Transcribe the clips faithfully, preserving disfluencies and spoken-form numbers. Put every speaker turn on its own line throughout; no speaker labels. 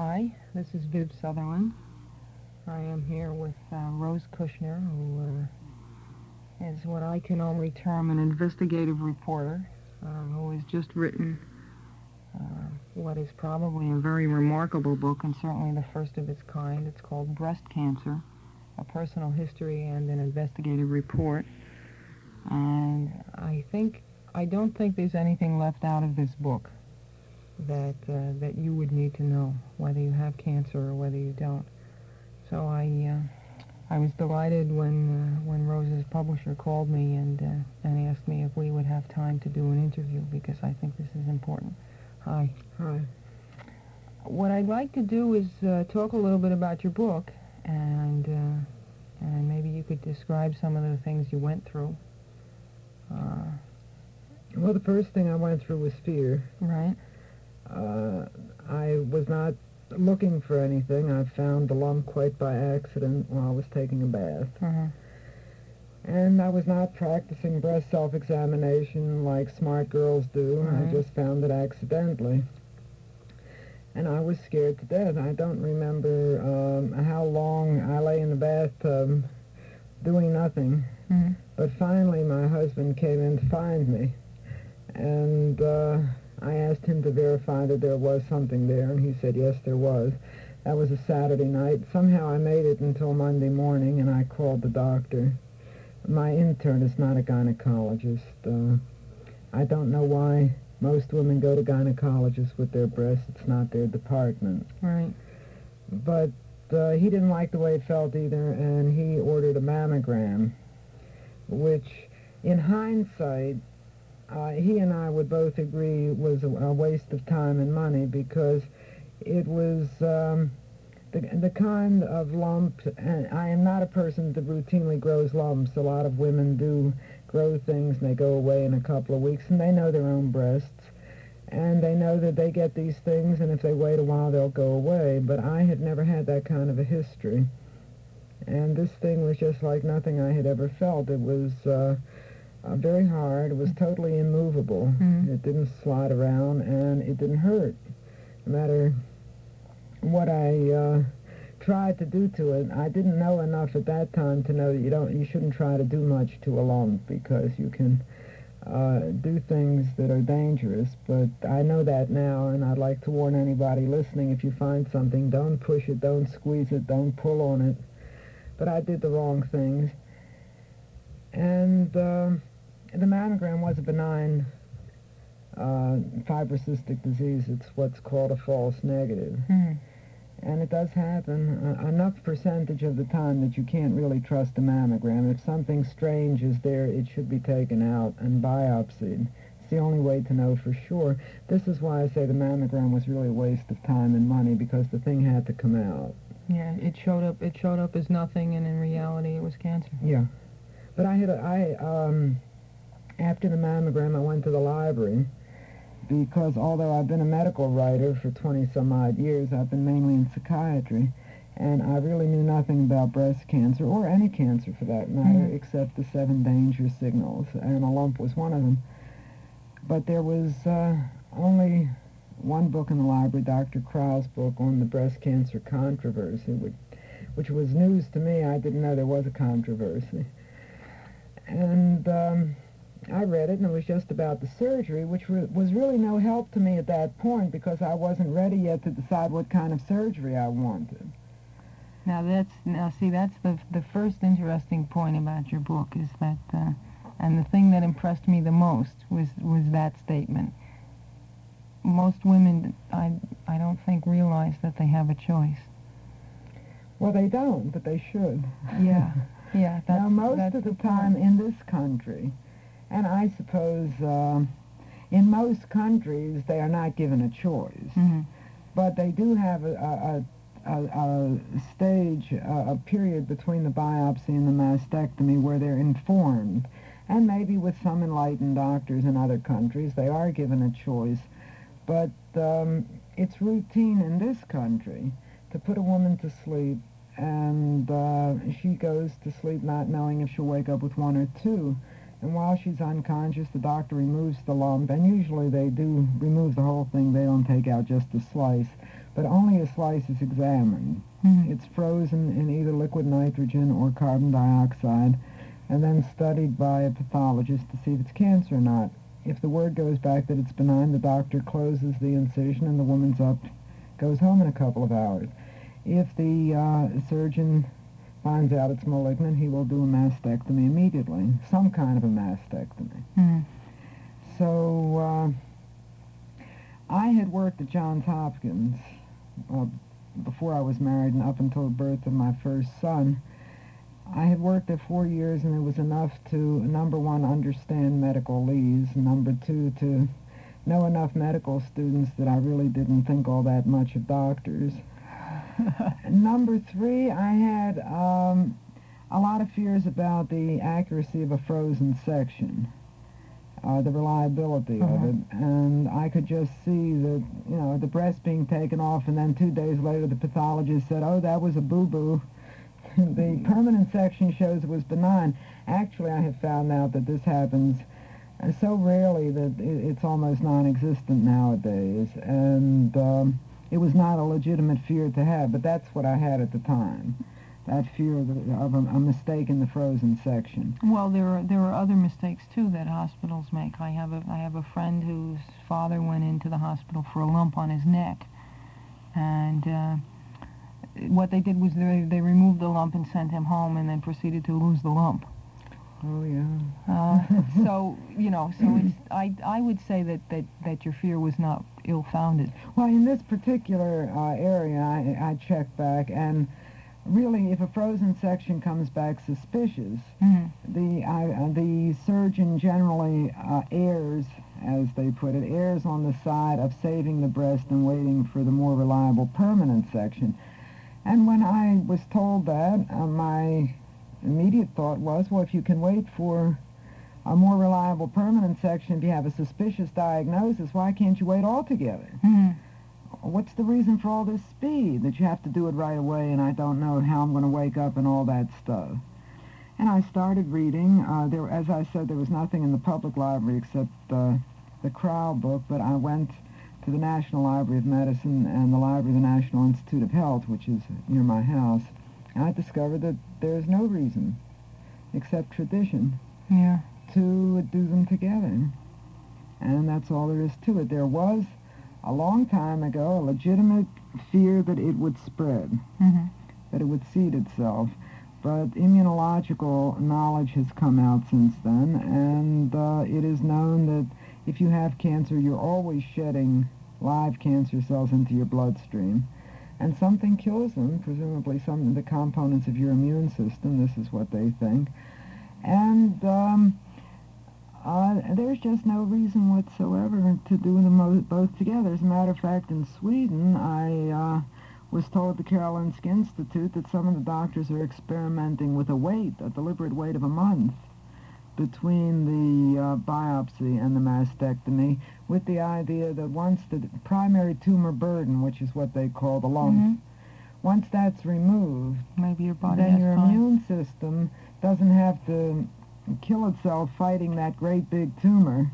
Hi, this is Viv Sutherland. I am here with uh, Rose Kushner, who uh, is what I can only term an investigative reporter, um, who has just written uh, what is probably a very remarkable book, and certainly the first of its kind. It's called Breast Cancer, A Personal History and an Investigative Report. And I think, I don't think there's anything left out of this book that uh, that you would need to know, whether you have cancer or whether you don't. So I uh, I was delighted when uh, when Rose's publisher called me and uh, and asked me if we would have time to do an interview, because I think this is important. Hi.
Hi.
What I'd like to do is uh, talk a little bit about your book, and uh, and maybe you could describe some of the things you went through. Uh,
well, the first thing I went through was fear.
Right.
Uh, I was not looking for anything. I found the lump quite by accident while I was taking a bath.
Uh-huh.
And I was not practicing breast self-examination like smart girls do.
Right.
I just found it accidentally. And I was scared to death. I don't remember um, how long I lay in the bathtub doing nothing.
Mm-hmm.
But finally my husband came in to find me. And uh, I asked him to verify that there was something there, and he said, yes, there was. That was a Saturday night. Somehow I made it until Monday morning, and I called the doctor. My intern is not a gynecologist. Uh, I don't know why most women go to gynecologists with their breasts. It's not their department.
Right.
But uh, he didn't like the way it felt either, and he ordered a mammogram, which, in hindsight, Uh, he and I would both agree was a, a waste of time and money, because it was um, the, the kind of lump, and I am not a person that routinely grows lumps. A lot of women do grow things, and they go away in a couple of weeks, and they know their own breasts, and they know that they get these things, and if they wait a while, they'll go away. But I had never had that kind of a history, and this thing was just like nothing I had ever felt. It was Uh, Uh, very hard. It was totally immovable.
Mm-hmm.
It didn't slide around, and it didn't hurt. No matter what I uh, tried to do to it, I didn't know enough at that time to know that you don't, you shouldn't try to do much to a lump, because you can uh, do things that are dangerous. But I know that now, and I'd like to warn anybody listening: if you find something, don't push it, don't squeeze it, don't pull on it. But I did the wrong things, and Uh, the mammogram was a benign uh, fibrocystic disease. It's what's called a false negative.
Mm-hmm.
And it does happen uh, enough percentage of the time that you can't really trust a mammogram. If something strange is there, it should be taken out and biopsied. It's the only way to know for sure. This is why I say the mammogram was really a waste of time and money, because the thing had to come out.
Yeah, it showed up. It showed up as nothing, and in reality, it was cancer.
Yeah, but I had a, I um. After the mammogram, I went to the library, because although I've been a medical writer for twenty-some-odd years, I've been mainly in psychiatry, and I really knew nothing about breast cancer, or any cancer for that matter,
Mm-hmm.
except the seven danger signals, and a lump was one of them. But there was uh, only one book in the library, Doctor Crowell's book on the breast cancer controversy, which, which was news to me. I didn't know there was a controversy. And Um, I read it, and it was just about the surgery, which re- was really no help to me at that point, because I wasn't ready yet to decide what kind of surgery I wanted.
Now that's now see that's the the first interesting point about your book, is that uh, and the thing that impressed me the most was was that statement. Most women, I I don't think, realize that they have a choice.
Well, they don't, but they should.
Yeah, yeah. That's,
now, most
that's
of the,
the
time
point.
in this country, and I suppose uh, in most countries they are not given a choice,
Mm-hmm.
but they do have a, a, a, a stage, a, a period between the biopsy and the mastectomy where they're informed, and maybe with some enlightened doctors in other countries they are given a choice, but um, it's routine in this country to put a woman to sleep, and uh, she goes to sleep not knowing if she'll wake up with one or two. And while she's unconscious, the doctor removes the lump, and usually they do remove the whole thing. They don't take out just a slice. but only a slice is examined.
Mm-hmm.
It's frozen in either liquid nitrogen or carbon dioxide, and then studied by a pathologist to see if it's cancer or not. If the word goes back that it's benign, the doctor closes the incision and the woman's up, goes home in a couple of hours. If the uh, surgeon finds out it's malignant, he will do a mastectomy immediately, some kind of a mastectomy.
Mm-hmm.
So uh, I had worked at Johns Hopkins uh, before I was married and up until the birth of my first son. I had worked there four years, and it was enough to, number one, understand medical leads, number two, to know enough medical students that I really didn't think all that much of doctors. Number three, I had um, a lot of fears about the accuracy of a frozen section, uh, the reliability
Uh-huh.
of it, and I could just see the, you know, the breast being taken off, and then two days later the pathologist said, oh, that was a boo-boo. The permanent section shows it was benign. Actually, I have found out that this happens uh, so rarely that it, it's almost non-existent nowadays, and um, it was not a legitimate fear to have, but that's what I had at the time, that fear of, the, of a, a mistake in the frozen section.
Well, there are there are other mistakes too that hospitals make. I have a I have a friend whose father went into the hospital for a lump on his neck, and uh, what they did was they they removed the lump and sent him home, and then proceeded to lose the lump.
Oh, yeah.
Uh, so you know, so it's I I would say that that that your fear was not ill-founded.
Well, in this particular uh, area, I, I checked back, and really, if a frozen section comes back suspicious,
Mm-hmm.
the uh, the surgeon generally uh, errs, as they put it, errs on the side of saving the breast and waiting for the more reliable permanent section. And when I was told that, uh, my immediate thought was, well, if you can wait for a more reliable permanent section, if you have a suspicious diagnosis, why can't you wait altogether?
Mm-hmm.
What's the reason for all this speed, that you have to do it right away, and I don't know how I'm going to wake up and all that stuff? And I started reading. Uh, there, as I said, there was nothing in the public library except uh, the Crowell book, but I went to the National Library of Medicine and the Library of the National Institute of Health, which is near my house, and I discovered that there's no reason, except tradition,
Yeah.
to do them together. And that's all there is to it. There was, a long time ago, a legitimate fear that it would spread,
Mm-hmm.
that it would seed itself. But immunological knowledge has come out since then, and uh, it is known that if you have cancer, you're always shedding live cancer cells into your bloodstream. And something kills them, presumably some of the components of your immune system. This is what they think. And um, uh, there's just no reason whatsoever to do them mo- both together. As a matter of fact, in Sweden, I uh, was told at the Karolinska Institute that some of the doctors are experimenting with a weight, a deliberate weight of a month, between the uh, biopsy and the mastectomy, with the idea that once the primary tumor burden, which is what they call the lump,
Mm-hmm.
once that's removed,
Maybe your body
then
has
your
time.
immune system doesn't have to kill itself fighting that great big tumor,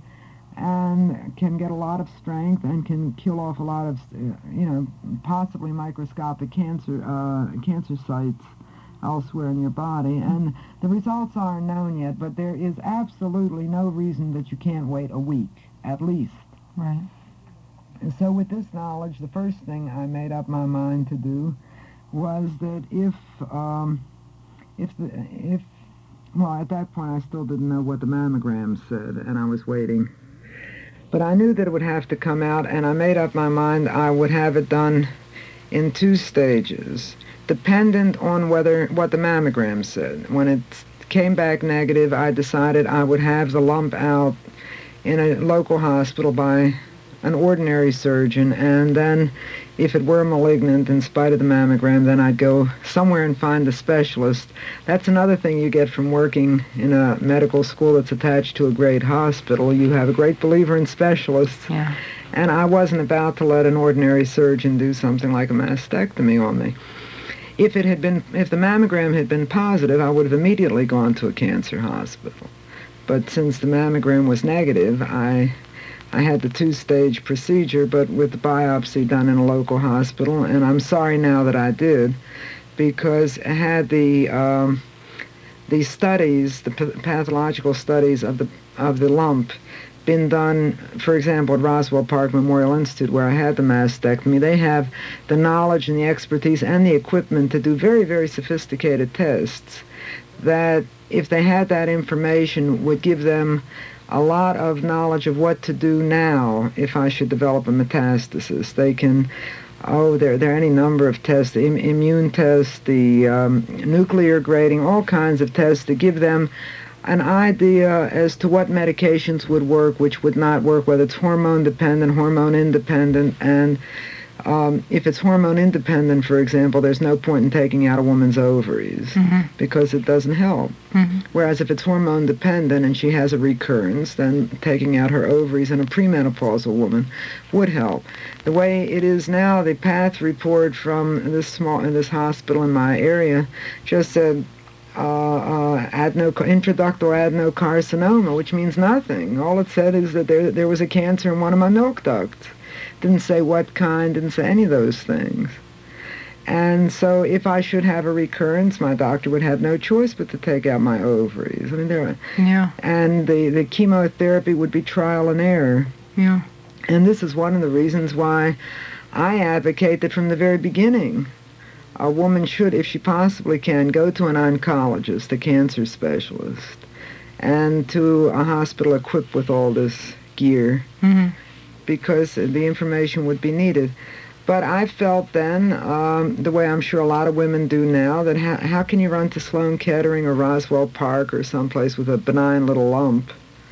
and can get a lot of strength and can kill off a lot of, uh, you know, possibly microscopic cancer uh, cancer sites elsewhere in your body. And the results aren't known yet, but there is absolutely no reason that you can't wait a week, at least.
Right.
And so with this knowledge, the first thing I made up my mind to do was that if, um, if, the, if, well, at that point I still didn't know what the mammogram said, and I was waiting. But I knew that it would have to come out, and I made up my mind I would have it done in two stages, dependent on whether what the mammogram said. When it came back negative, I decided I would have the lump out in a local hospital by an ordinary surgeon, and then if it were malignant in spite of the mammogram, then I'd go somewhere and find a specialist. That's another thing you get from working in a medical school that's attached to a great hospital. You have a great believer in specialists.
Yeah.
And I wasn't about to let an ordinary surgeon do something like a mastectomy on me. If it had been, if the mammogram had been positive, I would have immediately gone to a cancer hospital. But since the mammogram was negative, I I had the two-stage procedure, but with the biopsy done in a local hospital, and I'm sorry now that I did, because had the um, the studies, the p- pathological studies of the of the lump been done, for example, at Roswell Park Memorial Institute, where I had the mastectomy, they have the knowledge and the expertise and the equipment to do very, very sophisticated tests that, if they had that information, would give them a lot of knowledge of what to do now if I should develop a metastasis. They can, oh, there, there are any number of tests, the Im- immune tests, the um, nuclear grading, all kinds of tests to give them an idea as to what medications would work, which would not work, whether it's hormone dependent, hormone independent, and um, if it's hormone independent, for example, there's no point in taking out a woman's ovaries mm-hmm. because it doesn't help. Mm-hmm. Whereas if it's hormone dependent and she has a recurrence, then taking out her ovaries in a premenopausal woman would help. The way it is now, the path report from this small this hospital in my area just said uh, uh, adeno, intraductal adenocarcinoma, which means nothing. All it said is that there there was a cancer in one of my milk ducts. Didn't say what kind, didn't say any of those things. And so if I should have a recurrence, my doctor would have no choice but to take out my ovaries. I mean, there.
Yeah.
And the, the chemotherapy would be trial and error.
Yeah.
And this is one of the reasons why I advocate that from the very beginning, a woman should, if she possibly can, go to an oncologist, a cancer specialist, and to a hospital equipped with all this gear. Mm-hmm. Because the information would be needed. But I felt then, um, the way I'm sure a lot of women do now, that how, how can you run to Sloan Kettering or Roswell Park or someplace with a benign little lump?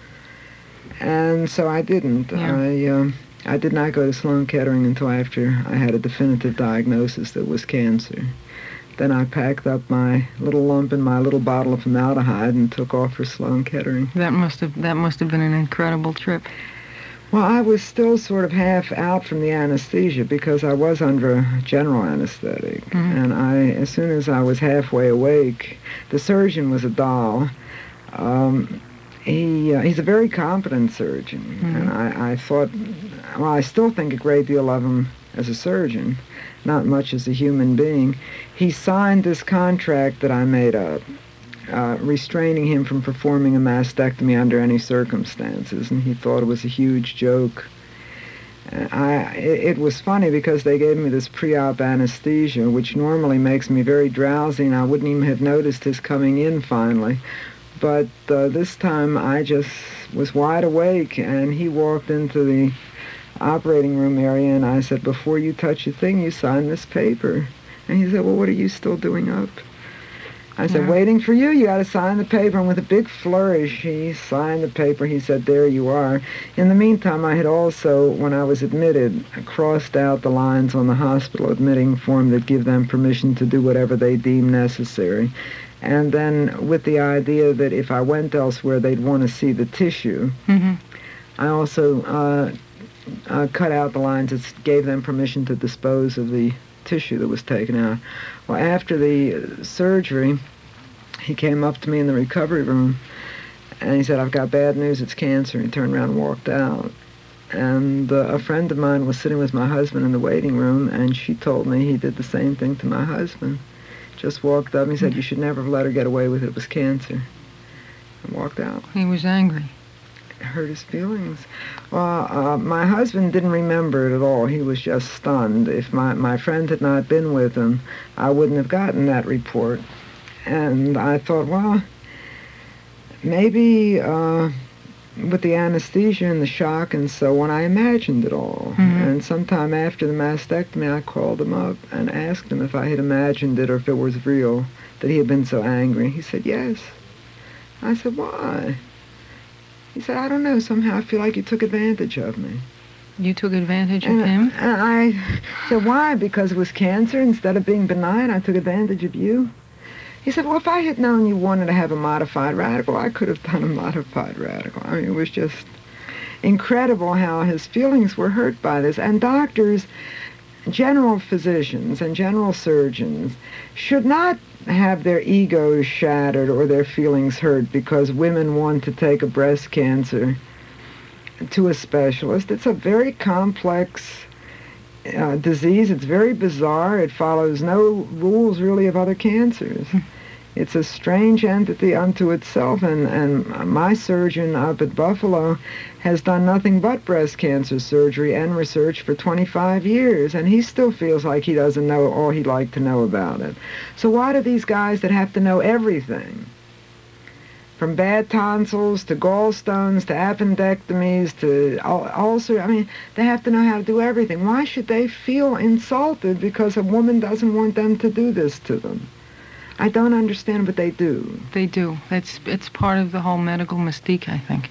And so I didn't.
Yeah.
I um, I did not go to Sloan Kettering until after I had a definitive diagnosis that was cancer. Then I packed up my little lump in my little bottle of formaldehyde and took off for Sloan Kettering.
That must have that must have been an incredible trip.
Well, I was still sort of half out from the anesthesia because I was under general anesthetic. Mm-hmm. And I, as soon as I was halfway awake, the surgeon was a doll. Um, he uh, he's a very competent surgeon. Mm-hmm. And I, I thought, well, I still think a great deal of him as a surgeon, not much as a human being. He signed this contract that I made up, Uh, restraining him from performing a mastectomy under any circumstances, and he thought it was a huge joke. Uh, I, it, it was funny because they gave me this pre-op anesthesia, which normally makes me very drowsy, and I wouldn't even have noticed his coming in finally. But uh, this time I just was wide awake, and he walked into the operating room area, and I said, "Before you touch a thing, you sign this paper." And he said, "Well, what are you still doing up?" I said,
Yeah.
"Waiting for you. You got to sign the paper." And with a big flourish, he signed the paper. He said, "There you are." In the meantime, I had also, when I was admitted, crossed out the lines on the hospital admitting form that give them permission to do whatever they deem necessary. And then with the idea that if I went elsewhere, they'd want to see the tissue. Mm-hmm. I also uh, uh, cut out the lines that gave them permission to dispose of the tissue that was taken out. Well, after the surgery, he came up to me in the recovery room, and he said, "I've got bad news, it's cancer." He turned around and walked out. And uh, a friend of mine was sitting with my husband in the waiting room, and she told me he did the same thing to my husband. Just walked up and he said, "You should never have let her get away with it, it was cancer." And walked out.
He was angry.
Hurt his feelings. Well, uh, my husband didn't remember it at all. He was just stunned. If my, my friend had not been with him, I wouldn't have gotten that report. And I thought, well, maybe uh, with the anesthesia and the shock and so on, I imagined it all. Mm-hmm. And sometime after the mastectomy, I called him up and asked him if I had imagined it or if it was real, that he had been so angry. He said, "Yes." I said, "Why?" He said, "I don't know, somehow I feel like you took advantage of me."
You took advantage
and
of him?
And I said, "Why? Because it was cancer. Instead of being benign, I took advantage of you." He said, "Well, if I had known you wanted to have a modified radical, I could have done a modified radical." I mean, it was just incredible how his feelings were hurt by this. And doctors, general physicians and general surgeons should not have their egos shattered or their feelings hurt because women want to take a breast cancer to a specialist. It's a very complex uh, disease. It's very bizarre. It follows no rules really of other cancers. It's a strange entity unto itself, and, and my surgeon up at Buffalo has done nothing but breast cancer surgery and research for twenty-five years, and he still feels like he doesn't know all he'd like to know about it. So why do these guys that have to know everything, from bad tonsils to gallstones to appendectomies to ulcer, I mean, they have to know how to do everything. Why should they feel insulted because a woman doesn't want them to do this to them? I don't understand, but they do.
They do. It's it's part of the whole medical mystique, I think.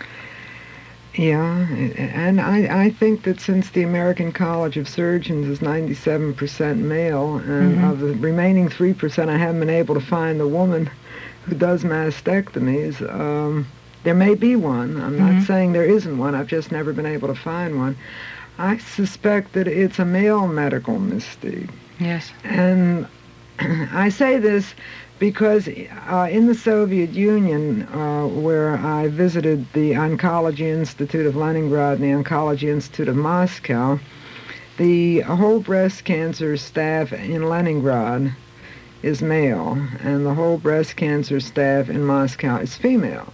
Yeah, and I, I think that since the American College of Surgeons is ninety-seven percent male, and mm-hmm. of the remaining three percent I haven't been able to find the woman who does mastectomies. Um, there may be one. I'm mm-hmm. not saying there isn't one. I've just never been able to find one. I suspect that it's a male medical mystique.
Yes.
And I say this because uh, in the Soviet Union, uh, where I visited the Oncology Institute of Leningrad and the Oncology Institute of Moscow, the whole breast cancer staff in Leningrad is male, and the whole breast cancer staff in Moscow is female.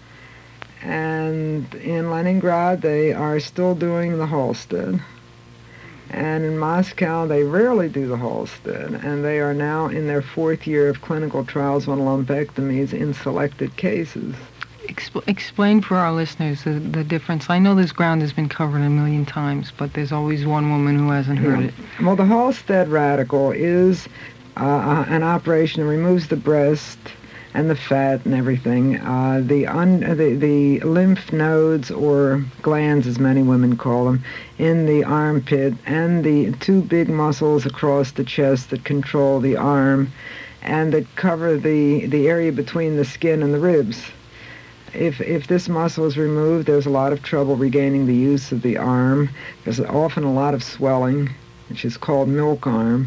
And in Leningrad, they are still doing the Halsted. And in Moscow, they rarely do the Halsted, and they are now in their fourth year of clinical trials on lumpectomies in selected cases.
Expl- explain for our listeners the, the difference. I know this ground has been covered a million times, but there's always one woman who hasn't heard
yeah.
it.
Well, the Halsted radical is uh, an operation that removes the breast and the fat and everything. Uh, the, un, the the lymph nodes, or glands as many women call them, in the armpit, and the two big muscles across the chest that control the arm and that cover the, the area between the skin and the ribs. If, if this muscle is removed, there's a lot of trouble regaining the use of the arm. There's often a lot of swelling, which is called milk arm.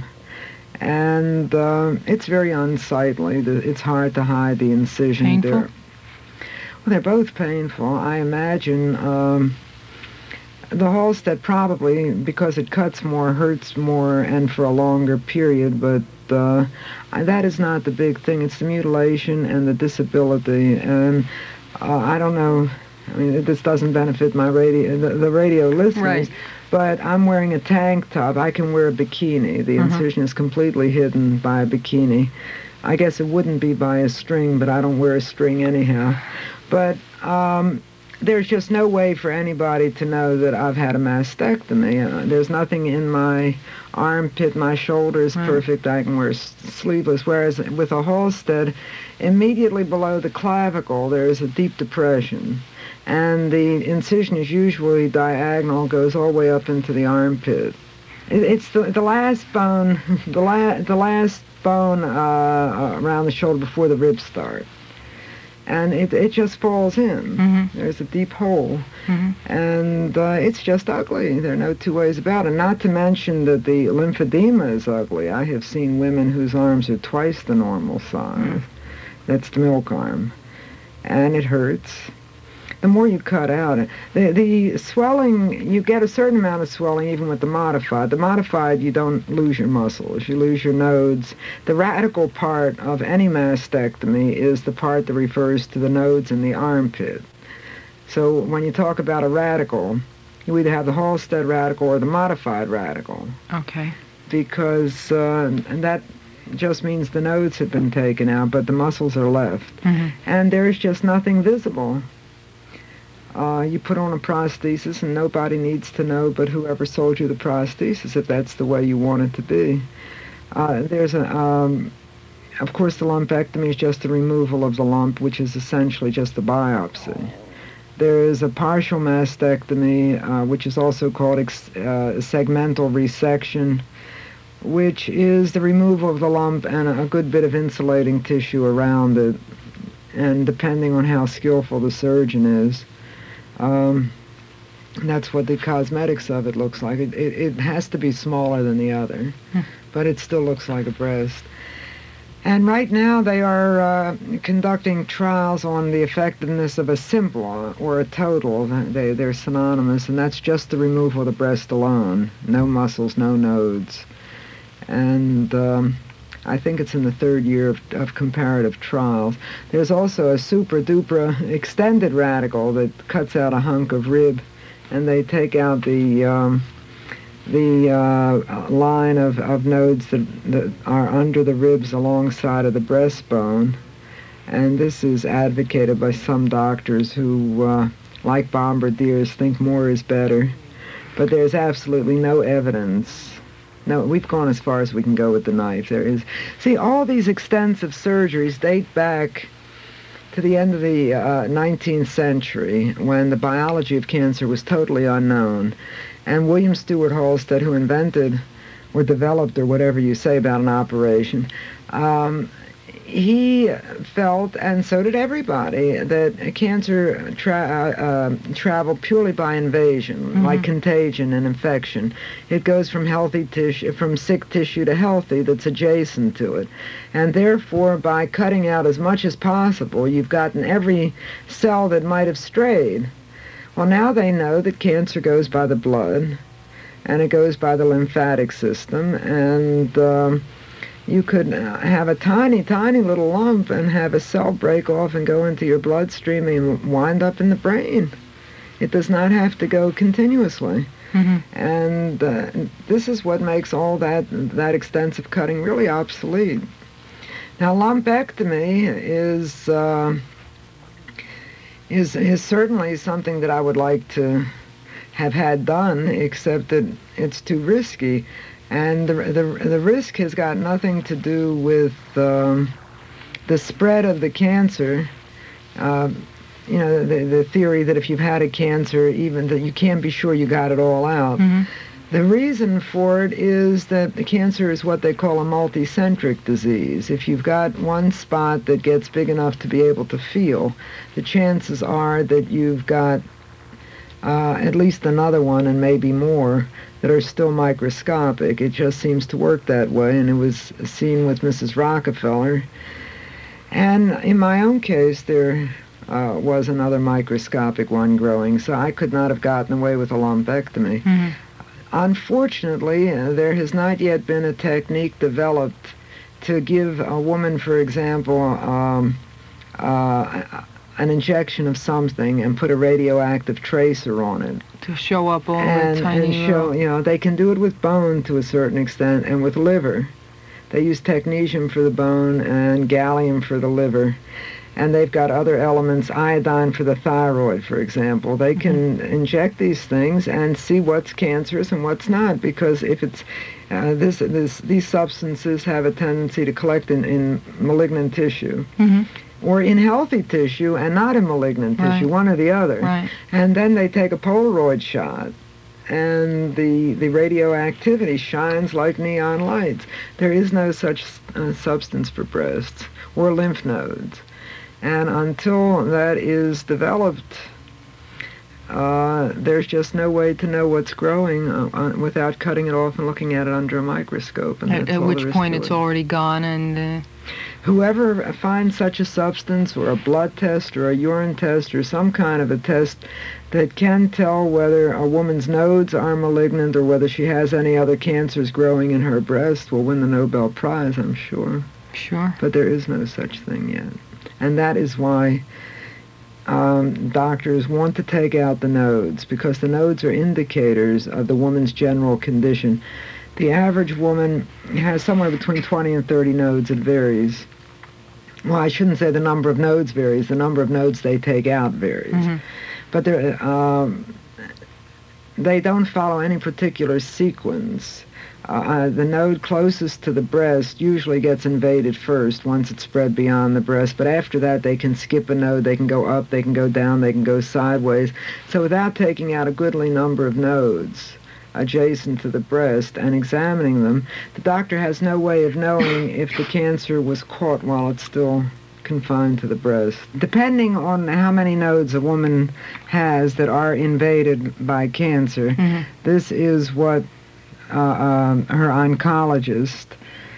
And uh, it's very unsightly. It's hard to hide the incision.
Painful?
There. Well, they're both painful. I imagine um, the Halsted probably, because it cuts more, hurts more, and for a longer period, but uh, that is not the big thing. It's the mutilation and the disability. And uh, I don't know, I mean, this doesn't benefit my radio, the, the radio listeners.
Right.
But I'm wearing a tank top. I can wear a bikini. The
uh-huh.
incision is completely hidden by a bikini. I guess it wouldn't be by a string, but I don't wear a string anyhow. But um, there's just no way for anybody to know that I've had a mastectomy. Uh, there's nothing in my armpit. My shoulder is
right.
perfect. I can wear s- sleeveless. Whereas with a Halsted, immediately below the clavicle, there's a deep depression. And the incision is usually diagonal, goes all the way up into the armpit. It, it's the, the last bone, the, la- the last bone uh, around the shoulder before the ribs start. And it, it just falls in.
Mm-hmm.
There's a deep hole.
Mm-hmm.
And uh, it's just ugly. There are no two ways about it. Not to mention that the lymphedema is ugly. I have seen women whose arms are twice the normal size. Mm. That's the milk arm. And it hurts. The more you cut out, the the swelling, you get a certain amount of swelling even with the modified. The modified, you don't lose your muscles, you lose your nodes. The radical part of any mastectomy is the part that refers to the nodes in the armpit. So when you talk about a radical, you either have the Halsted radical or the modified radical.
Okay.
Because uh, and that just means the nodes have been taken out, but the muscles are left.
Mm-hmm.
And there's just nothing visible. Uh, you put on a prosthesis, and nobody needs to know but whoever sold you the prosthesis, if that's the way you want it to be. Uh, there's a, um, of course, the lumpectomy is just the removal of the lump, which is essentially just a biopsy. There is a partial mastectomy, uh, which is also called ex- uh, segmental resection, which is the removal of the lump and a good bit of insulating tissue around it, and depending on how skillful the surgeon is. Um, that's what the cosmetics of it looks like. It, it, it has to be smaller than the other, hmm. but it still looks like a breast. And right now they are uh, conducting trials on the effectiveness of a simple or a total. They, they're synonymous, and that's just the removal of the breast alone. No muscles, no nodes. And um, I think it's in the third year of, of comparative trials. There's also a super-duper extended radical that cuts out a hunk of rib, and they take out the... Um, the uh, line of, of nodes that, that are under the ribs alongside of the breastbone. And this is advocated by some doctors who, uh, like bombardiers, think more is better. But there's absolutely no evidence. No, we've gone as far as we can go with the knife. There is... See, all these extensive surgeries date back to the end of the uh, nineteenth century, when the biology of cancer was totally unknown. And William Stewart Halsted, who invented or developed or whatever you say about an operation, um, he felt, and so did everybody, that cancer tra- uh, traveled purely by invasion, mm-hmm. like contagion and infection. It goes from healthy tissue, from sick tissue to healthy that's adjacent to it. And therefore, by cutting out as much as possible, you've gotten every cell that might have strayed. Well, now they know that cancer goes by the blood, and it goes by the lymphatic system, and um, you could have a tiny, tiny little lump and have a cell break off and go into your bloodstream and wind up in the brain. It does not have to go continuously. Mm-hmm. And uh, this is what makes all that, that extensive cutting really obsolete. Now, lumpectomy is... Uh, Is, is certainly something that I would like to have had done, except that it's too risky. And the, the, the risk has got nothing to do with um, the spread of the cancer. Uh, you know, the, the theory that if you've had a cancer, even that you can't be sure you got it all out. Mm-hmm. The reason for it is that the cancer is what they call a multicentric disease. If you've got one spot that gets big enough to be able to feel, the chances are that you've got uh, at least another one and maybe more that are still microscopic. It just seems to work that way, and it was seen with Missus Rockefeller. And in my own case, there uh, was another microscopic one growing, so I could not have gotten away with a lumpectomy. Mm-hmm. Unfortunately, uh, there has not yet been a technique developed to give a woman, for example, um, uh, an injection of something and put a radioactive tracer on it.
To show up all
and,
the tiny...
And show, you know, they can do it with bone to a certain extent and with liver. They use technetium for the bone and gallium for the liver. And they've got other elements, iodine for the thyroid, for example. They can mm-hmm. inject these things and see what's cancerous and what's not, because if it's uh, this, this, these substances have a tendency to collect in, in malignant tissue, mm-hmm. or in healthy tissue and not in malignant
right.
tissue, one or the other.
Right.
And then they take a Polaroid shot, and the the radioactivity shines like neon lights. There is no such uh, substance for breasts or lymph nodes. And until that is developed, uh, there's just no way to know what's growing uh, uh, without cutting it off and looking at it under a microscope. And
at
that's
at
all
which
there is
point
to
it's
it.
already gone, and... Uh...
Whoever finds such a substance, or a blood test, or a urine test, or some kind of a test that can tell whether a woman's nodes are malignant or whether she has any other cancers growing in her breast will win the Nobel Prize, I'm sure.
Sure.
But there is no such thing yet. And that is why um, doctors want to take out the nodes, because the nodes are indicators of the woman's general condition. The average woman has somewhere between twenty and thirty nodes. It varies. Well, I shouldn't say the number of nodes varies. The number of nodes they take out varies. Mm-hmm. But they're, um, they don't follow any particular sequence. Uh, the node closest to the breast usually gets invaded first once it's spread beyond the breast, but after that they can skip a node, they can go up, they can go down, they can go sideways. So without taking out a goodly number of nodes adjacent to the breast and examining them, the doctor has no way of knowing if the cancer was caught while it's still confined to the breast. Depending on how many nodes a woman has that are invaded by cancer, mm-hmm. this is what Uh, um, her oncologist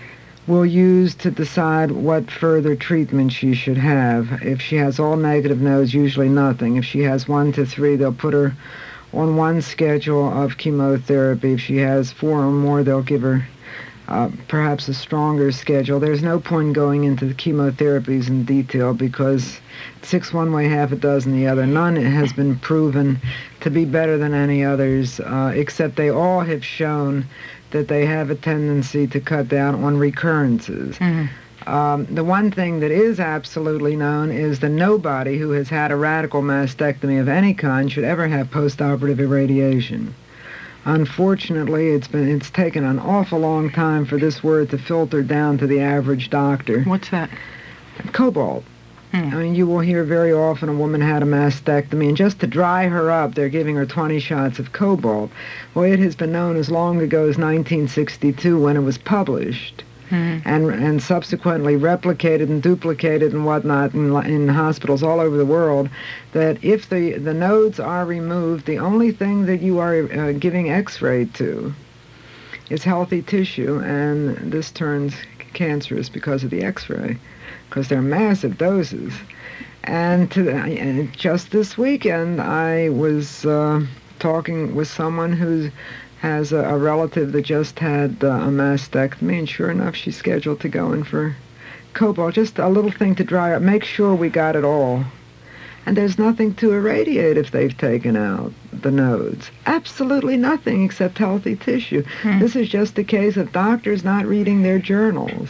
will use to decide what further treatment she should have. If she has all negative nodes, usually nothing. If she has one to three, they'll put her on one schedule of chemotherapy. If she has four or more, they'll give her uh, perhaps a stronger schedule. There's no point going into the chemotherapies in detail because six one way, half a dozen the other. None has been proven to be better than any others, uh, except they all have shown that they have a tendency to cut down on recurrences. Mm-hmm. Um, the one thing that is absolutely known is that nobody who has had a radical mastectomy of any kind should ever have postoperative irradiation. Unfortunately, it's been it's taken an awful long time for this word to filter down to the average doctor.
What's that?
Cobalt. Hmm. I mean, you will hear very often a woman had a mastectomy, and just to dry her up, they're giving her twenty shots of cobalt. Well, it has been known as long ago as nineteen sixty-two when it was published, hmm. and and subsequently replicated and duplicated and whatnot in, in hospitals all over the world, that if the, the nodes are removed, the only thing that you are uh, giving X-ray to is healthy tissue, and this turns cancerous because of the X-ray, because they're massive doses. And to, uh, just this weekend, I was uh, talking with someone who has a, a relative that just had uh, a mastectomy, and sure enough, she's scheduled to go in for cobalt, just a little thing to dry up, make sure we got it all. And there's nothing to irradiate if they've taken out the nodes. Absolutely nothing except healthy tissue. Hmm. This is just a case of doctors not reading their journals,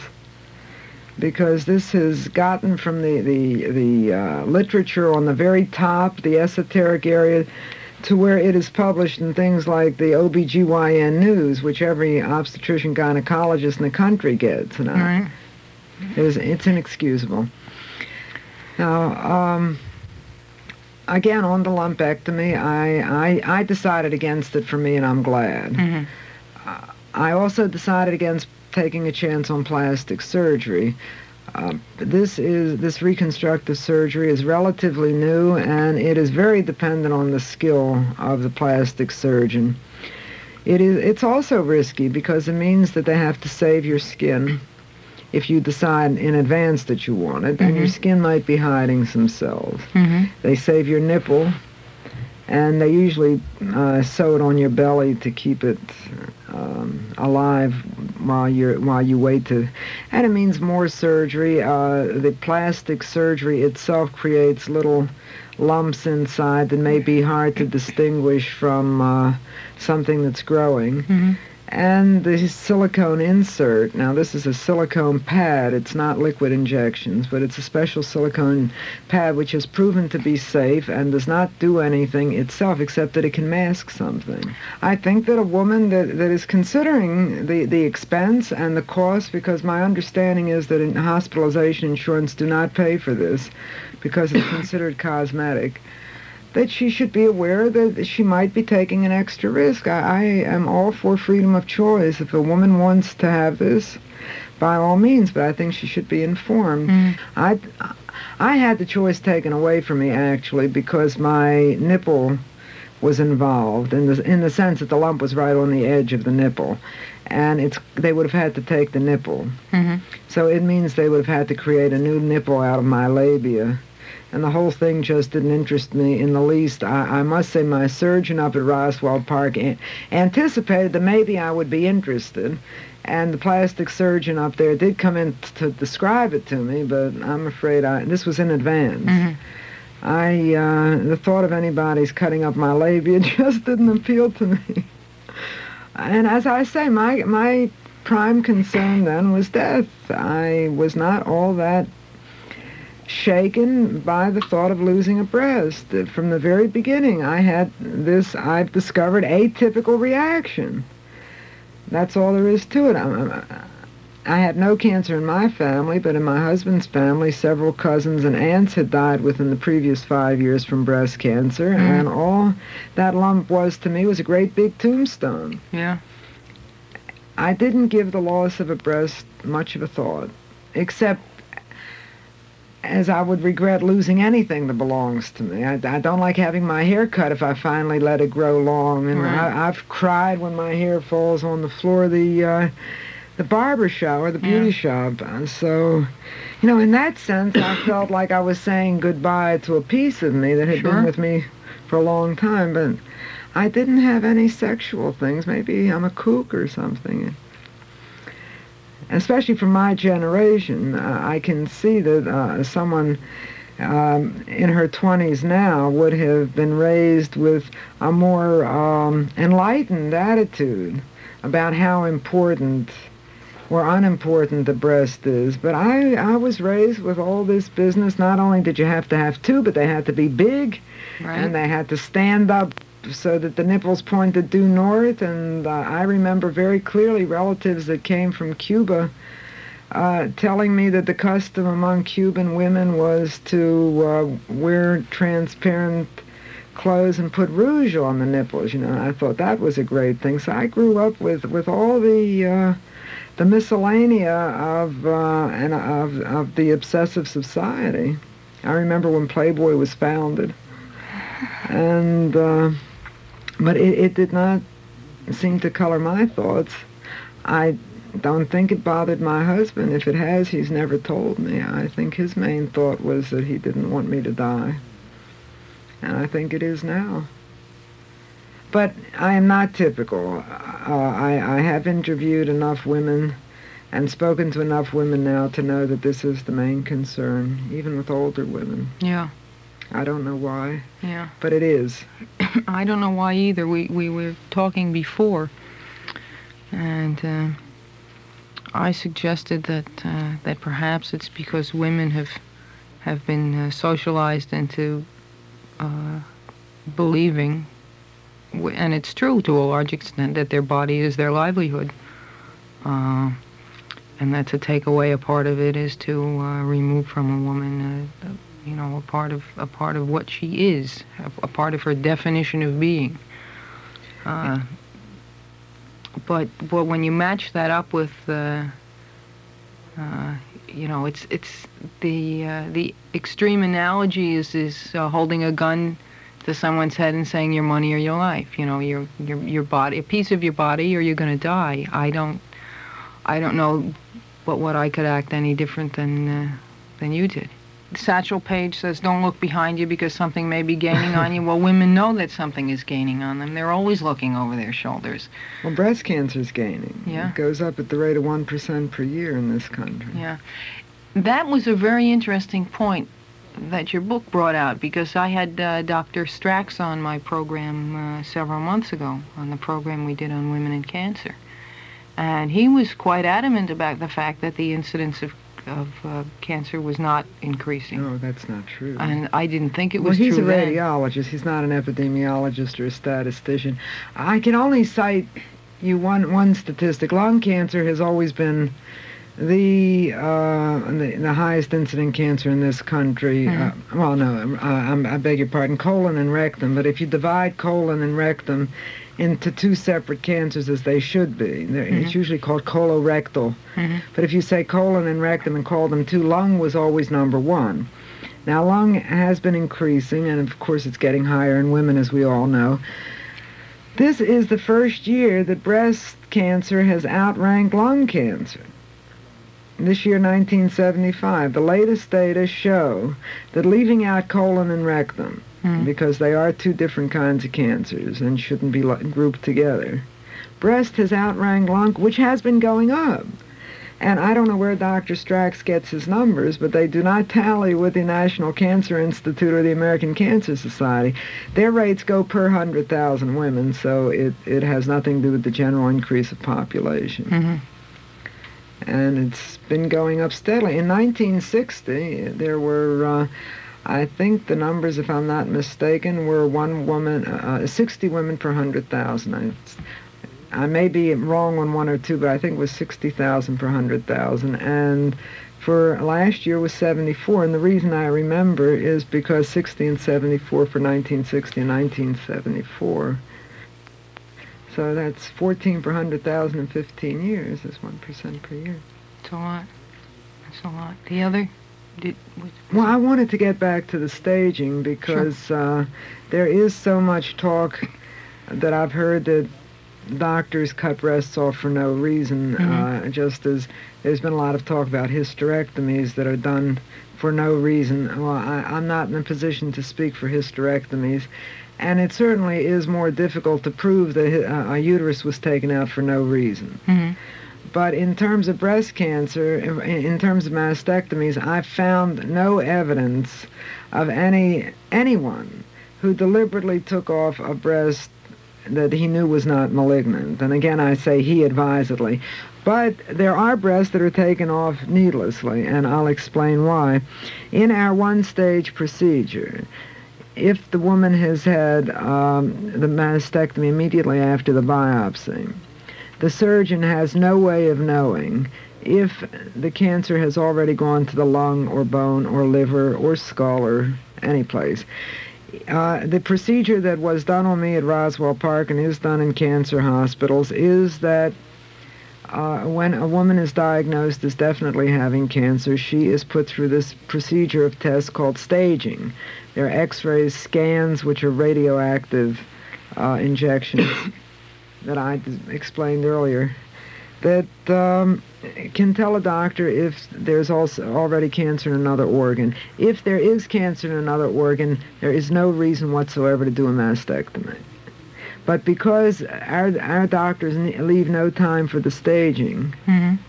because this has gotten from the, the, the uh, literature on the very top, the esoteric area, to where it is published in things like the O B G Y N news, which every obstetrician gynecologist in the country gets. And I, right. it's, it's inexcusable. Now, um, again, on the lumpectomy, I, I, I decided against it for me, and I'm glad. Mm-hmm. Uh, I also decided against taking a chance on plastic surgery. Uh, this is this reconstructive surgery is relatively new, and it is very dependent on the skill of the plastic surgeon. It is it's also risky because it means that they have to save your skin if you decide in advance that you want it, mm-hmm. and your skin might be hiding some cells. Mm-hmm. They save your nipple, and they usually uh, sew it on your belly to keep it um, alive while you're while you wait to, and it means more surgery. Uh, the plastic surgery itself creates little lumps inside that may be hard to distinguish from uh, something that's growing. Mm-hmm. And the silicone insert, now this is a silicone pad, it's not liquid injections, but it's a special silicone pad which has proven to be safe and does not do anything itself except that it can mask something. I think that a woman that, that is considering the, the expense and the cost, because my understanding is that in hospitalization insurance do not pay for this because it's considered cosmetic, that she should be aware that she might be taking an extra risk. I, I am all for freedom of choice. If a woman wants to have this, by all means, but I think she should be informed. Mm. I, I had the choice taken away from me, actually, because my nipple was involved, in the, in the sense that the lump was right on the edge of the nipple, and it's they would have had to take the nipple. Mm-hmm. So it means they would have had to create a new nipple out of my labia. And the whole thing just didn't interest me in the least. I, I must say my surgeon up at Roswell Park an- anticipated that maybe I would be interested, and the plastic surgeon up there did come in t- to describe it to me, but I'm afraid I this was in advance. Mm-hmm. I uh, the thought of anybody's cutting up my labia just didn't appeal to me. And as I say, my my prime concern then was death. I was not all that shaken by the thought of losing a breast. From the very beginning, I had this, I've discovered, atypical reaction. That's all there is to it. I'm, I had no cancer in my family, but in my husband's family, several cousins and aunts had died within the previous five years from breast cancer, mm. and all that lump was to me was a great big tombstone.
Yeah.
I didn't give the loss of a breast much of a thought, except as I would regret losing anything that belongs to me. I, I don't like having my hair cut if I finally let it grow long. And right. I, I've cried when my hair falls on the floor. The uh, the barber shop or the beauty
Yeah.
shop. And so, you know, in that sense, I felt like I was saying goodbye to a piece of me that had
Sure.
been with me for a long time, but I didn't have any sexual things. Maybe I'm a kook or something. Especially for my generation, uh, I can see that uh, someone um, in her twenties now would have been raised with a more um, enlightened attitude about how important or unimportant the breast is. But I, I was raised with all this business. Not only did you have to have two, but they had to be big,
Right.
and they had to stand up so that the nipples pointed due north. And uh, I remember very clearly relatives that came from Cuba uh, telling me that the custom among Cuban women was to uh, wear transparent clothes and put rouge on the nipples. You know, I thought that was a great thing. So I grew up with, with all the uh, the miscellanea of uh, and of of the obsessive society. I remember when Playboy was founded, and uh, but it, it did not seem to color my thoughts. I don't think it bothered my husband. If it has, he's never told me. I think his main thought was that he didn't want me to die. And I think it is now. But I am not typical. Uh, I, I have interviewed enough women and spoken to enough women now to know that this is the main concern, even with older women.
Yeah.
I don't know why,
Yeah.
but it is.
I don't know why either. We we were talking before, and uh, I suggested that uh, that perhaps it's because women have have been uh, socialized into uh, believing, w- and it's true to a large extent, that their body is their livelihood, uh, and that to take away a part of it is to uh, remove from a woman, uh, you know, a part of a part of what she is, a, a part of her definition of being. Uh, but but when you match that up with, uh, uh, you know, it's it's the uh, the extreme analogy is is uh, holding a gun to someone's head and saying your money or your life. You know, your your your body, a piece of your body, or you're going to die. I don't I don't know, but what I could act any different than uh, than you did. Satchel Paige says, don't look behind you because something may be gaining on you. Well, women know that something is gaining on them. They're always looking over their shoulders.
Well, breast cancer is gaining.
Yeah.
It goes up at the rate of one percent per year in this country.
Yeah. That was a very interesting point that your book brought out, because I had uh, Doctor Strax on my program uh, several months ago, on the program we did on women and cancer. And he was quite adamant about the fact that the incidence of of uh, cancer was not increasing.
No, that's not true.
And I didn't think it
Well,
was
he's
true
a
then.
radiologist. He's not an epidemiologist or a statistician. I can only cite you one one statistic. Lung cancer has always been the uh, the, the highest incident cancer in this country.
Mhm.
Uh, well, no, uh, I'm, I beg your pardon, colon and rectum. But if you divide colon and rectum into two separate cancers, as they should be, they're- it's
Mhm.
usually called colorectal.
Mhm.
But if you say colon and rectum and call them two, lung was always number one. Now, lung has been increasing, and of course it's getting higher in women, as we all know. This is the first year that breast cancer has outranked lung cancer. This year, nineteen seventy-five, the latest data show that, leaving out colon and rectum,
Mhm.
because they are two different kinds of cancers and shouldn't be li- grouped together, breast has outranked lung, which has been going up. And I don't know where Doctor Strax gets his numbers, but they do not tally with the National Cancer Institute or the American Cancer Society. Their rates go per one hundred thousand women, so it, it has nothing to do with the general increase of population.
Mhm.
And it's been going up steadily. In nineteen sixty, there were, uh, I think the numbers, if I'm not mistaken, were one woman, uh, sixty women per one hundred thousand. I, I may be wrong on one or two, but I think it was sixty thousand per one hundred thousand. And for last year was seventy-four. And the reason I remember is because sixty and seventy-four for nineteen sixty and nineteen seventy-four. So that's fourteen per one hundred thousand in fifteen years. That's one percent per year.
It's a lot. It's a lot. The other? Did, was,
Well, I wanted to get back to the staging because uh, there is so much talk that I've heard that doctors cut breasts off for no reason,
Mhm.
uh, just as there's been a lot of talk about hysterectomies that are done for no reason. Well, I, I'm not in a position to speak for hysterectomies, and it certainly is more difficult to prove that uh, a uterus was taken out for no reason.
Mhm.
But in terms of breast cancer, in, in terms of mastectomies, I've found no evidence of any anyone who deliberately took off a breast that he knew was not malignant. And again, I say he advisedly. But there are breasts that are taken off needlessly, and I'll explain why. In our one-stage procedure, if the woman has had um, the mastectomy immediately after the biopsy, the surgeon has no way of knowing if the cancer has already gone to the lung or bone or liver or skull or any place. Uh, the procedure that was done on me at Roswell Park and is done in cancer hospitals is that uh, when a woman is diagnosed as definitely having cancer, she is put through this procedure of tests called staging. There are x-rays, scans, which are radioactive uh, injections that I d- explained earlier, that um, can tell a doctor if there's also already cancer in another organ. If there is cancer in another organ, there is no reason whatsoever to do a mastectomy. But because our, our doctors leave no time for the staging,
Mhm.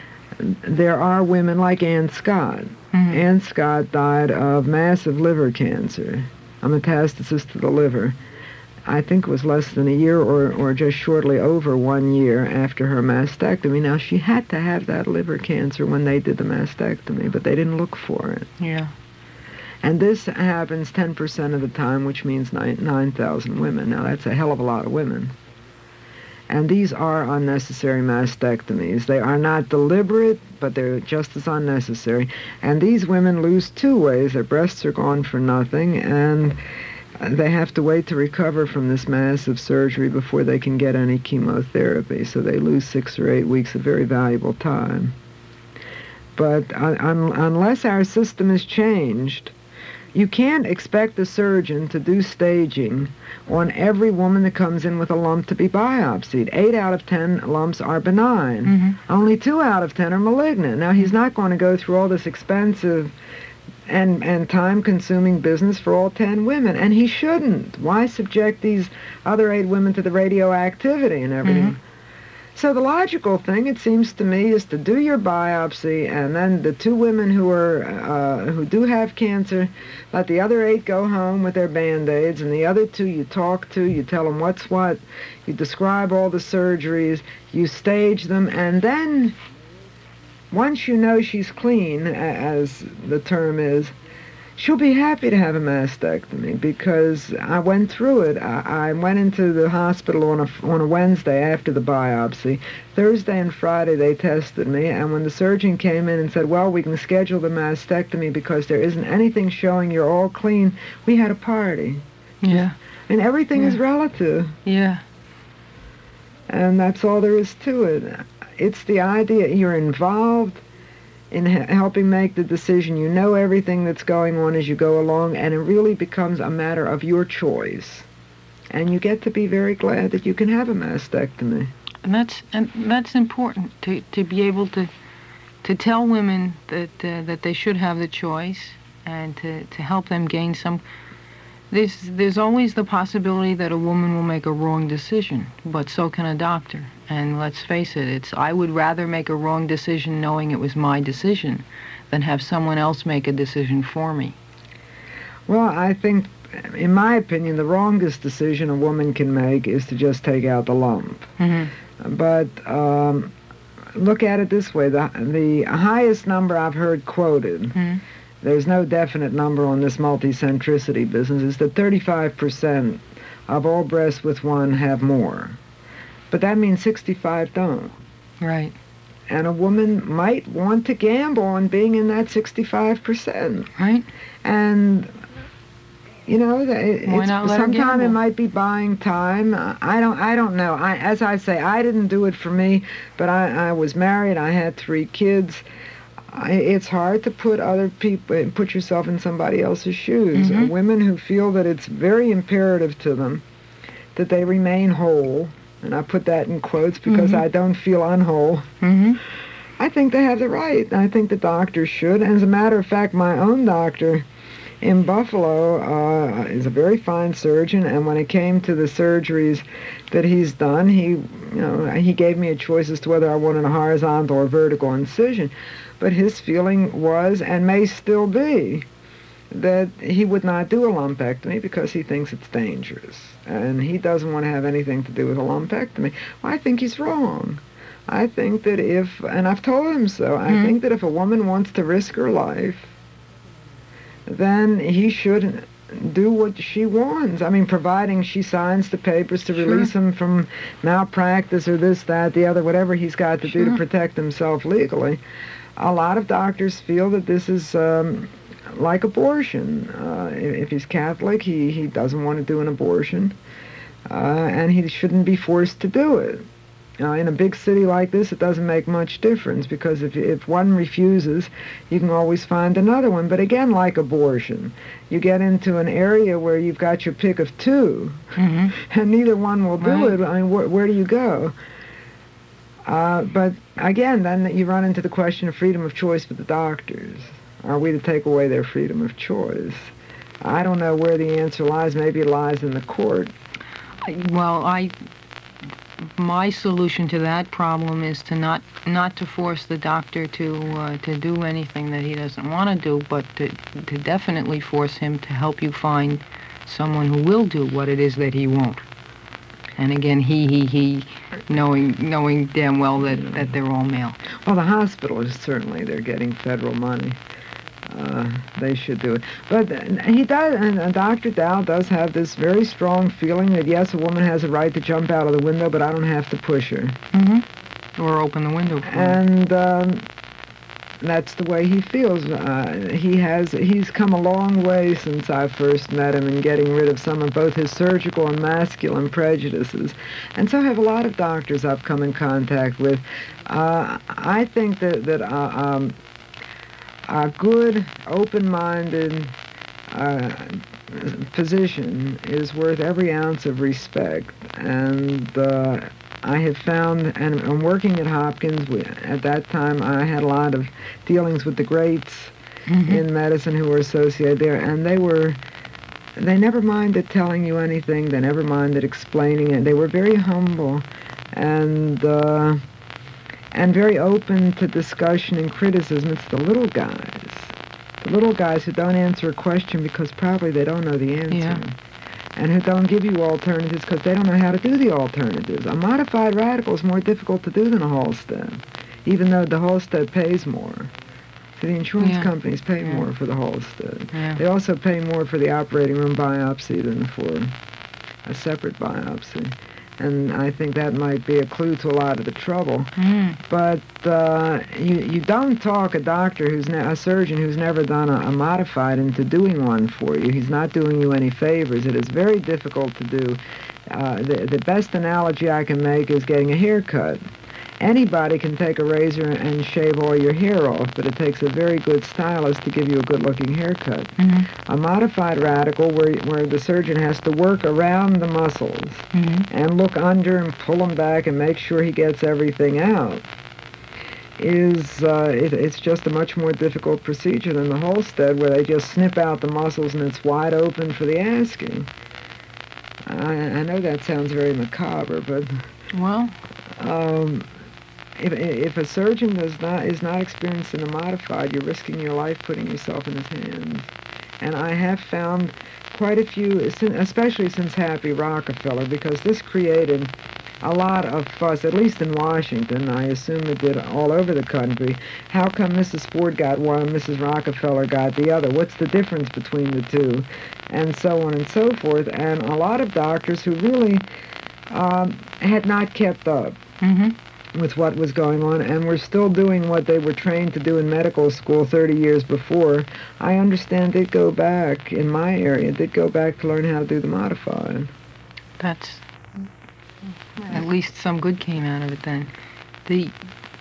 there are women like Ann Scott.
Mhm.
Ann Scott died of massive liver cancer, a metastasis to the liver. I think it was less than a year or, or just shortly over one year after her mastectomy. Now, she had to have that liver cancer when they did the mastectomy, but they didn't look for it.
Yeah.
And this happens ten percent of the time, which means nine thousand women. Now, that's a hell of a lot of women. And these are unnecessary mastectomies. They are not deliberate, but they're just as unnecessary. And these women lose two ways. Their breasts are gone for nothing, and they have to wait to recover from this massive surgery before they can get any chemotherapy. So they lose six or eight weeks of very valuable time. But un- un- unless our system is changed, you can't expect the surgeon to do staging on every woman that comes in with a lump to be biopsied. Eight out of ten lumps are benign.
Mhm.
Only two out of ten are malignant. Now, he's not going to go through all this expensive and, and time-consuming business for all ten women, and he shouldn't. Why subject these other eight women to the radioactivity and everything?
Mhm.
So the logical thing, it seems to me, is to do your biopsy, and then the two women who are uh, who do have cancer, let the other eight go home with their Band-Aids, and the other two you talk to, you tell them what's what, you describe all the surgeries, you stage them, and then once you know she's clean, a- as the term is, she'll be happy to have a mastectomy, because I went through it. I, I went into the hospital on a, on a Wednesday after the biopsy. Thursday and Friday they tested me, and when the surgeon came in and said, well, we can schedule the mastectomy because there isn't anything showing you're all clean, we had a party.
Yeah.
And everything is
Yeah.
relative,
Yeah.
and that's all there is to it. It's the idea you're involved in he- helping make the decision. You know everything that's going on as you go along, and it really becomes a matter of your choice. And you get to be very glad that you can have a mastectomy.
And that's and that's important to, to be able to to tell women that uh, that they should have the choice, and to, to help them gain some. There's there's always the possibility that a woman will make a wrong decision, but so can a doctor. And let's face it, it's I would rather make a wrong decision knowing it was my decision than have someone else make a decision for me.
Well, I think, in my opinion, the wrongest decision a woman can make is to just take out the lump.
Mm-hmm.
But um, look at it this way. The, the highest number I've heard quoted,
Mm-hmm.
there's no definite number on this multicentricity business, is that thirty-five percent of all breasts with one have more. But that means sixty-five don't.
Right.
And a woman might want to gamble on being in that sixty-five percent.
Right.
And, you know, it,
Why
it's,
not let her
sometime it
gamble?
might be buying time. I don't I don't know. I, as I say, I didn't do it for me, but I, I was married. I had three kids. I, it's hard to put other people, put yourself in somebody else's shoes.
Mhm.
Uh, women who feel that it's very imperative to them that they remain whole, and I put that in quotes because
Mhm.
I don't feel unwhole,
Mm-hmm.
I think they have the right. I think the doctors should. And as a matter of fact, my own doctor in Buffalo uh, is a very fine surgeon, and when it came to the surgeries that he's done, he, you know, he gave me a choice as to whether I wanted a horizontal or vertical incision. But his feeling was, and may still be, that he would not do a lumpectomy because he thinks it's dangerous, and he doesn't want to have anything to do with a lumpectomy. Well, I think he's wrong. I think that if, and I've told him so, I
Mhm.
think that if a woman wants to risk her life, then he should do what she wants. I mean, providing she signs the papers to
Sure.
release him from malpractice or this, that, the other, whatever he's got to do
Sure.
to protect himself legally. A lot of doctors feel that this is um, like abortion. Uh, if if he's Catholic, he, he doesn't want to do an abortion, uh, and he shouldn't be forced to do it. Uh, in a big city like this, it doesn't make much difference because if if one refuses, you can always find another one. But again, like abortion, you get into an area where you've got your pick of two,
Mm-hmm.
and neither one will do
Right.
it. I mean, wh- where do you go? Uh, but again, then you run into the question of freedom of choice for the doctors. Are we to take away their freedom of choice? I don't know where the answer lies. Maybe it lies in the court.
Well, I, my solution to that problem is to not not to force the doctor to uh, to do anything that he doesn't want to do, but to to definitely force him to help you find someone who will do what it is that he won't. And again, he he he, knowing knowing damn well that, that they're all male.
Well, the hospital is certainly, they're getting federal money. Uh, they should do it. But uh, he does, and uh, Doctor Dow does have this very strong feeling that, yes, a woman has a right to jump out of the window, but I don't have to push her.
Mm-hmm. Or open the window for him.
And um, that's the way he feels. Uh, he has, he's come a long way since I first met him in getting rid of some of both his surgical and masculine prejudices. And so have a lot of doctors I've come in contact with. Uh, I think that, that uh, um, a good, open-minded uh, physician is worth every ounce of respect. And uh, I have found, and I'm working at Hopkins, we, at that time I had a lot of dealings with the greats
Mm-hmm.
in medicine who were associated there, and they were, they never minded telling you anything, they never minded explaining it. They were very humble and uh, and very open to discussion and criticism. It's the little guys, the little guys who don't answer a question because probably they don't know the answer.
Yeah.
And who don't give you alternatives because they don't know how to do the alternatives. A modified radical is more difficult to do than a Halsted, even though the Halsted pays more. So the insurance
Yeah.
companies pay
Yeah.
more for the Halsted.
Yeah.
They also pay more for the operating room biopsy than for a separate biopsy. And I think that might be a clue to a lot of the trouble.
Mm.
But uh, you, you don't talk a doctor who's ne- a surgeon who's never done a, a modified into doing one for you. He's not doing you any favors. It is very difficult to do. Uh, the, the best analogy I can make is getting a haircut. Anybody can take a razor and shave all your hair off, but it takes a very good stylist to give you a good-looking haircut.
Mm-hmm.
A modified radical, where where the surgeon has to work around the muscles
Mm-hmm.
and look under and pull them back and make sure he gets everything out, is uh, it, it's just a much more difficult procedure than the Halsted, where they just snip out the muscles and it's wide open for the asking. I, I know that sounds very macabre, but
Well,
um, if if a surgeon does not is not experienced in the modified, you're risking your life putting yourself in his hands. And I have found quite a few, sin- especially since Happy Rockefeller, because this created a lot of fuss, at least in Washington. I assume it did all over the country. How come Missus Ford got one, Missus Rockefeller got the other? What's the difference between the two? And so on and so forth. And a lot of doctors who really um, had not kept up
mm-hmm.
with what was going on and were still doing what they were trained to do in medical school thirty years before, I understand did go back, in my area, did go back to learn how to do the modified.
That's, at least some good came out of it then. The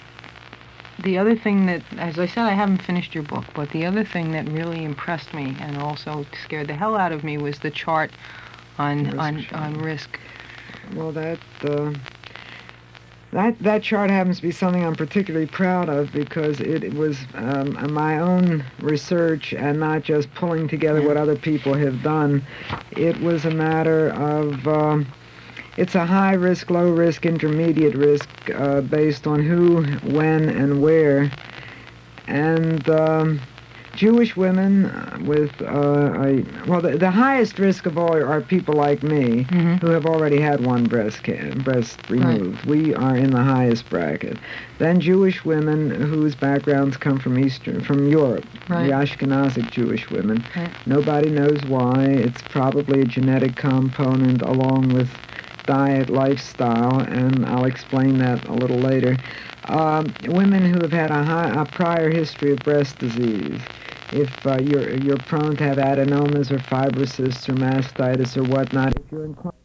the other thing that, as I said, I haven't finished your book, but the other thing that really impressed me and also scared the hell out of me was the chart on
Risk
on,
sharing.
on risk.
Well, that uh, that that chart happens to be something I'm particularly proud of because it was um, my own research and not just pulling together what other people have done. It was a matter of um, it's a high risk, low risk, intermediate risk uh, based on who, when, and where, and. Um, Jewish women with, uh, a, well, the, the highest risk of all are people like me
Mm-hmm.
who have already had one breast can, breast removed.
Right.
We are in the highest bracket. Then Jewish women whose backgrounds come from Eastern, from Europe,
Right.
the Ashkenazic Jewish women.
Right.
Nobody knows why. It's probably a genetic component along with diet, lifestyle, and I'll explain that a little later. Um, women who have had a, high, a prior history of breast disease. If uh, you're you're prone to have adenomas or fibrocysts or mastitis or whatnot, if you're inclined